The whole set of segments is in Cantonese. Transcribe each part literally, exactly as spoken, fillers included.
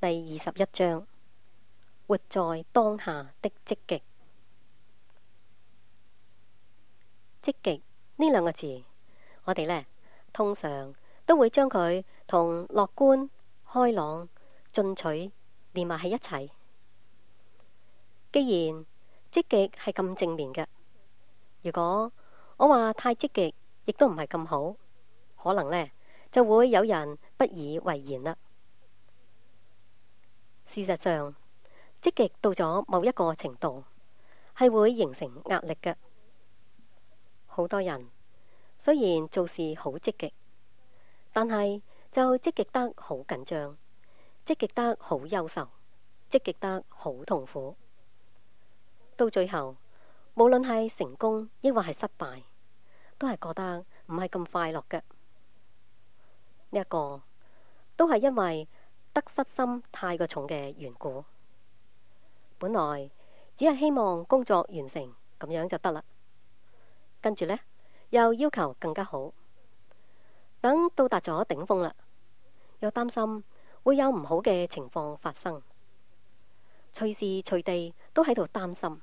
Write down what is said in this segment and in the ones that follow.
第二十一章，活在當下的積極。積極呢兩個字，我哋呢通常都會將佢同樂觀、開朗、進取連埋喺一齊。既然積極係咁正面嘅，如果我話太積極，亦都唔係咁好，可能呢就會有人不以為然啦。事實上，積極到咗某一個程度，係會形成壓力嘅。好多人雖然做事好積極，但係就積極得好緊張，積極得好憂愁，積極得好痛苦。到最後，無論係成功抑或係失敗，都係覺得唔係咁快樂嘅。呢一個都係因為得失心太過重嘅緣故。本來只係希望工作完成咁樣就得啦，跟住呢，又要求更加好，等到達咗頂峰啦，又擔心會有唔好嘅情況發生，隨時隨地都喺度擔心。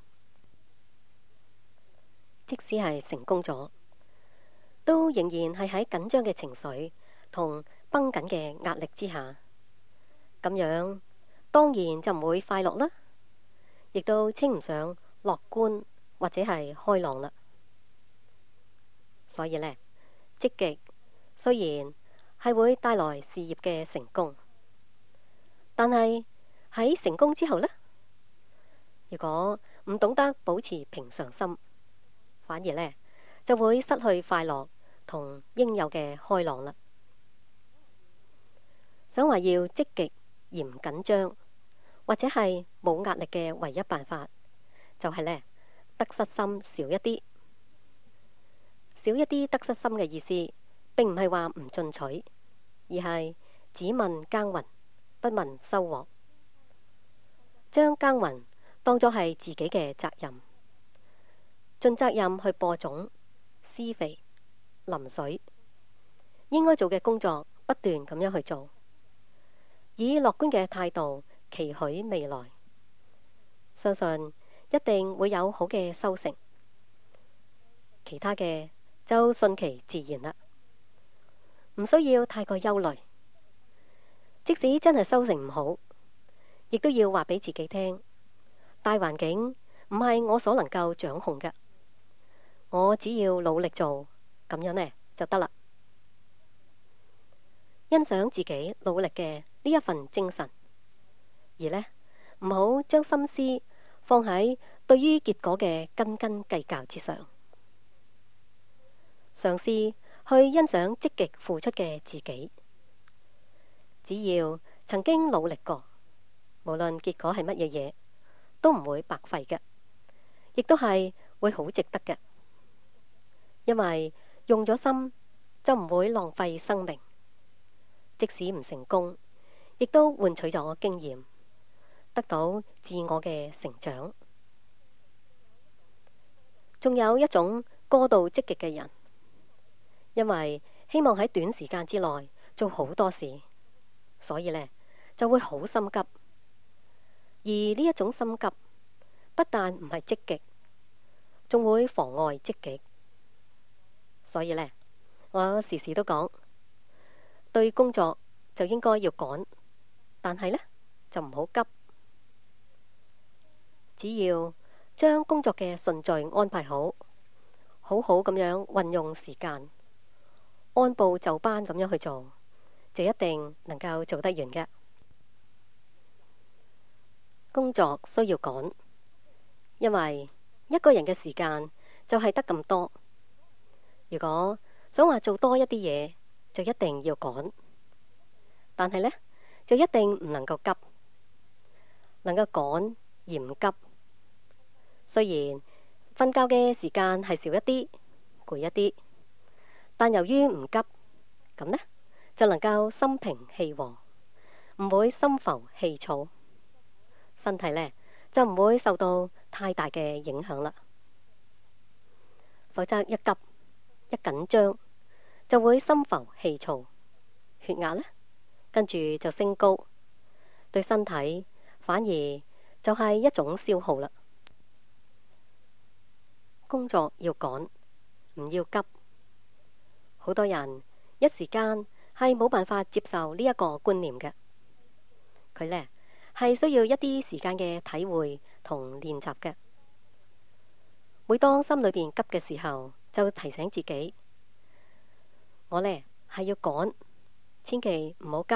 即使係成功咗，都仍然係喺緊張嘅情緒同繃緊嘅壓力之下，咁樣當然就唔會快樂啦，亦都稱唔上樂觀或者係開朗啦。所以呢，積極雖然係會帶來事業嘅成功，但係喺成功之後呢，如果唔懂得保持平常心，反而呢就會失去快樂同應有嘅開朗啦。想話要積極而唔緊張，或者係冇壓力嘅唯一辦法，就係呢：得失心少一啲。少一啲得失心嘅意思，並唔係話唔進取，而係只問耕耘，不問收穫。將耕耘當作係自己嘅責任，盡責任去播種、施肥、淋水，應該做嘅工作不斷咁樣去做，以樂觀嘅態度期許未來，相信一定會有好嘅收成。其他嘅就順其自然啦，唔需要太過憂慮。即使真係收成唔好，亦都要話俾自己聽，大環境唔係我所能夠掌控嘅，我只要努力做，咁樣呢就得啦。欣賞自己努力嘅呢一份精神，而呢唔好將心思放喺對於結果嘅斤斤計較之上。嘗試去欣賞積極付出嘅自己，只要曾經努力過，無論結果係乜嘢嘢，都唔會白費嘅，亦都係會好值得嘅。因為用咗心就唔會浪費生命，即使唔成功，亦都換取咗經驗，得到自我嘅成長。仲有一種過度積極嘅人，因為希望喺短時間之內做好多事，所以呢就會好心急。而呢一種心急，不但唔係積極，仲會妨礙積極。所以呢，我時時都講，對工作就應該要趕，但係呢就唔好急。只要將工作嘅順序安排好，好好咁樣運用時間，按部就班咁樣去做，就一定能夠做得完嘅。工作需要趕，因為一個人嘅時間就係得咁多。如果想話做多一啲嘢，就一定要趕，但係呢，就一定唔能夠急，能夠趕而唔急。雖然瞓覺嘅時間係少一啲，攰一啲，但由於唔急，咁呢就能夠心平氣和，唔會心浮氣躁，身體呢就唔會受到太大嘅影響啦。否則一急一緊張，就會心浮氣躁，血壓呢跟住就升高， 對身體反而就係一種消耗啦。工作要趕，唔要急。好多人一時間係冇辦法接受呢一個觀念嘅，佢呢係需要一啲時間嘅體會同練習嘅。每當心裏邊急嘅時候，就提醒自己，我呢係要趕，千祈唔好急。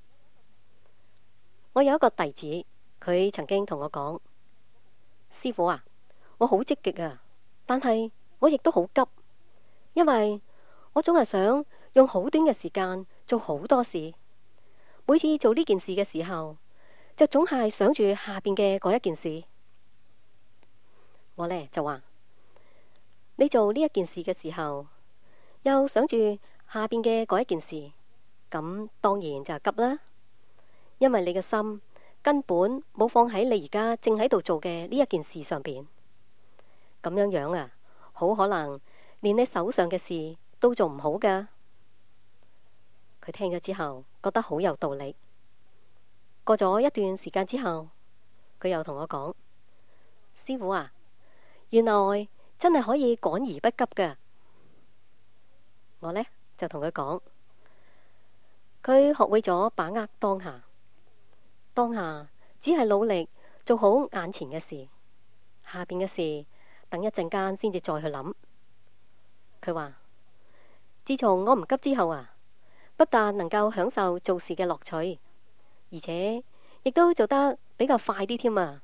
我有一個弟子，佢曾經同我講：師父啊，我好積極啊，但係我亦都好急，因為我總係想用好短嘅時間做好多事。每次做呢件事嘅時候，就總係想住下邊嘅嗰一件事。我呢就話：你做呢一件事嘅時候，又想住下邊嘅嗰一件事，咁當然就係急啦。因為你嘅心根本冇放喺你而家正喺度做嘅呢一件事上邊，咁樣樣啊，好可能連你手上嘅事都做唔好噶。佢聽咗之後覺得好有道理。過咗一段時間之後，佢又同我講：師父啊，原來真係可以趕而不急噶。我呢就同佢講，佢學會咗把握當下，當下只係努力做好眼前嘅事，下邊嘅事等一陣間先至再去諗。佢話：自從我唔急之後啊，不但能夠享受做事嘅樂趣，而且亦都做得比較快啲添啊！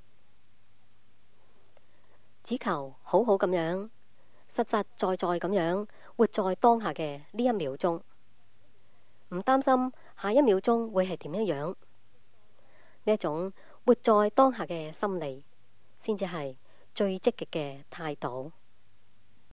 只求好好咁樣，實實在在咁樣活在當下嘅呢一秒鐘，唔擔心下一秒鐘會係點樣樣。呢一種活在當下嘅心理，先至係最積極嘅態度。